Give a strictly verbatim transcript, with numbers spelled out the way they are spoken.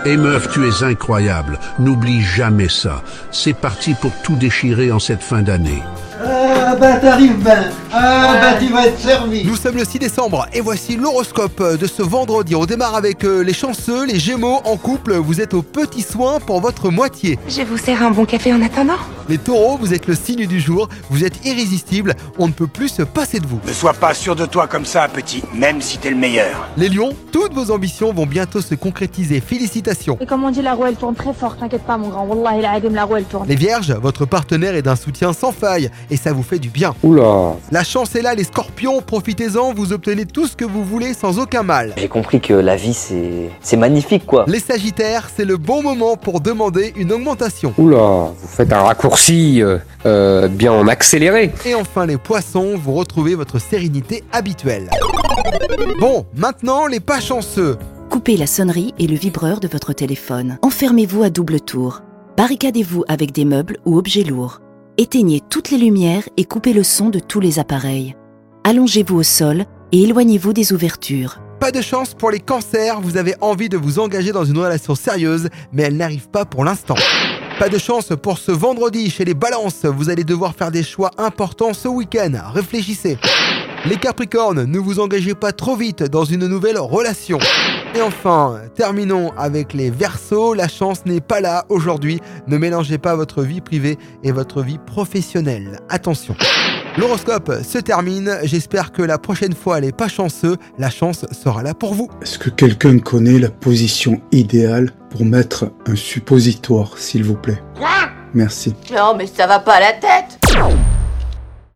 Et meuf, tu es incroyable. N'oublie jamais ça. C'est parti pour tout déchirer en cette fin d'année. Ah bah t'arrives ben. Ah bah tu vas être servi. Nous sommes le six décembre et voici l'horoscope de ce vendredi. On démarre avec les chanceux, les gémeaux en couple. Vous êtes aux petits soins pour votre moitié. Je vous sers un bon café en attendant. Les taureaux, vous êtes le signe du jour. Vous êtes irrésistible. On ne peut plus se passer de vous. Ne sois pas sûr de toi comme ça, petit, même si t'es le meilleur. Les lions, toutes vos ambitions vont bientôt se concrétiser. Félicitations. Et comme on dit, la roue elle tourne très fort, t'inquiète pas mon grand. Wallah, il a la roue elle tourne. Les vierges, votre partenaire est d'un soutien sans faille et ça vous fait du bien. Oula. La chance est là, les scorpions, profitez-en, vous obtenez tout ce que vous voulez sans aucun mal. J'ai compris que la vie c'est c'est magnifique quoi. Les sagittaires, c'est le bon moment pour demander une augmentation. Oula, vous faites un raccourci euh, euh, bien en accéléré. Et enfin les poissons, vous retrouvez votre sérénité habituelle. Bon, maintenant les pas chanceux. Coupez la sonnerie et le vibreur de votre téléphone. Enfermez-vous à double tour. Barricadez-vous avec des meubles ou objets lourds. Éteignez toutes les lumières et coupez le son de tous les appareils. Allongez-vous au sol et éloignez-vous des ouvertures. Pas de chance pour les cancers, vous avez envie de vous engager dans une relation sérieuse, mais elle n'arrive pas pour l'instant. Pas de chance pour ce vendredi chez les balances, vous allez devoir faire des choix importants ce week-end, réfléchissez. Les capricornes, ne vous engagez pas trop vite dans une nouvelle relation. Et enfin, terminons avec les verseaux, la chance n'est pas là aujourd'hui, ne mélangez pas votre vie privée et votre vie professionnelle. Attention. L'horoscope se termine, j'espère que la prochaine fois les pas chanceux, la chance sera là pour vous. Est-ce que quelqu'un connaît la position idéale pour mettre un suppositoire, s'il vous plaît? Quoi? Merci. Non mais ça va pas à la tête.